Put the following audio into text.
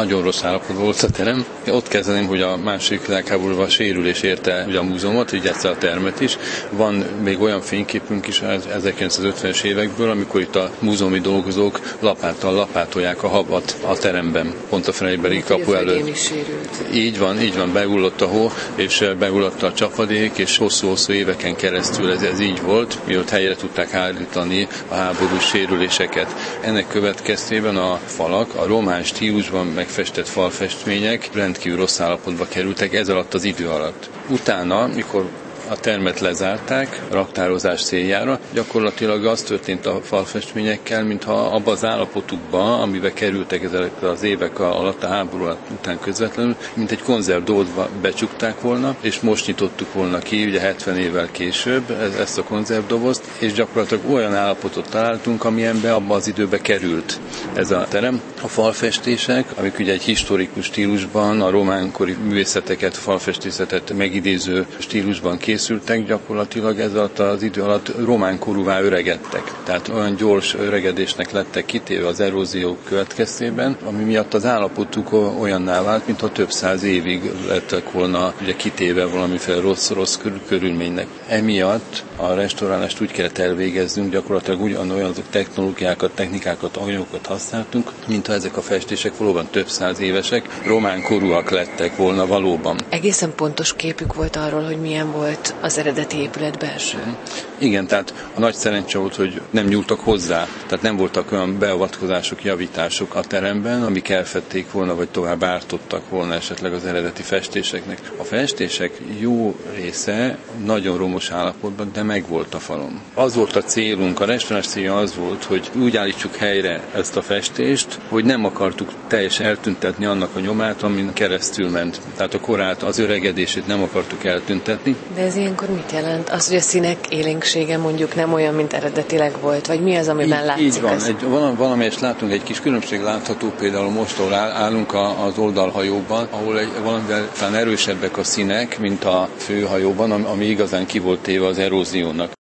nagyon rossz állapotban volt a terem. Ott kezdeném, hogy a második világháborúban sérülés érte ugye a múzeumot, így ezt a termet is. Van még olyan fényképünk is 1950-es évekből, amikor itt a múzeumi dolgozók lapáttal lapátolják a havat a teremben, pont a Freiberi kapu előtt. Így van, behullott a hó, és behullott a csapadék, és hosszú-hosszú éveken keresztül ez így volt, mielőtt helyre tudták állítani a háborús sérüléseket. Ennek következtében a falak, a román stílusban megfestett falfestmények rendkívül rossz állapotba kerültek ez alatt az idő alatt. Utána, mikor a termet lezárták raktározás céljára, gyakorlatilag az történt a falfestményekkel, mintha abban az állapotukban, amiben kerültek ezek az évek alatt, a háború után közvetlenül, mint egy konzervdobozba becsukták volna, és most nyitottuk volna ki, ugye 70 évvel később ezt a konzervdobozt, és gyakorlatilag olyan állapotot találtunk, amilyenbe abban az időbe került ez a terem. A falfestések, amik ugye egy historikus stílusban, a románkori művészeteket, falfestészetet megidéző stílusban készültek, gyakorlatilag ez alatt az idő alatt románkorúvá öregedtek. Tehát olyan gyors öregedésnek lettek kitéve az erózió következtében, ami miatt az állapotuk olyanná vált, mintha több száz évig lettek volna ugye kitéve valamiféle rossz körülménynek. Emiatt a restaurálást úgy kellett elvégeznünk, gyakorlatilag ugyanolyan technológiákat, technikákat, anyagokat használtunk, mintha ezek a festések valóban több száz évesek, románkorúak lettek volna valóban. Egészen pontos képük volt arról, hogy milyen volt az eredeti épület belső. Igen, tehát a nagy szerencse volt, hogy nem nyúltak hozzá, tehát nem voltak olyan beavatkozások, javítások a teremben, amik elfedték volna, vagy tovább ártottak volna esetleg az eredeti festéseknek. A festések jó része nagyon romos állapotban, de megvolt a falon. Az volt a célunk, a restaurálás célja az volt, hogy úgy állítsuk helyre ezt a festést, hogy nem akartuk teljesen eltüntetni annak a nyomát, amin keresztül ment. Tehát a korát, az öregedését nem akartuk eltüntetni. De ez ilyenkor mit jelent? Az, hogy a színek élénksége mondjuk nem olyan, mint eredetileg volt? Vagy mi az, amiben látszik? Így van, valamelyest látunk, egy kis különbség látható, például most, ahol állunk az oldalhajóban, ahol valamivel talán erősebbek a színek, mint a főhajóban, ami igazán ki volt téve az eróziónak.